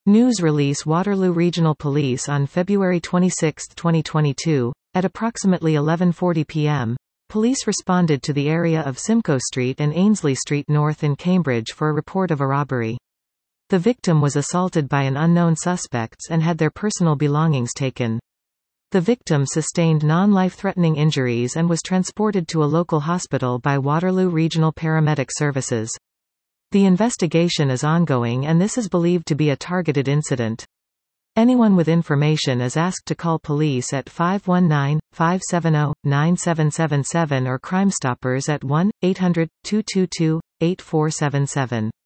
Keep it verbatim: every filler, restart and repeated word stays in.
News release Waterloo Regional Police on February twenty-sixth twenty twenty-two, at approximately eleven forty p m, police responded to the area of Simcoe Street and Ainslie Street North in Cambridge for a report of a robbery. The victim was assaulted by an unknown suspects and had their personal belongings taken. The victim sustained non-life-threatening injuries and was transported to a local hospital by Waterloo Regional Paramedic Services. The investigation is ongoing and this is believed to be a targeted incident. Anyone with information is asked to call police at five one nine, five seven zero, nine seven seven seven or Crime Stoppers at one eight hundred, two two two, eight four seven seven.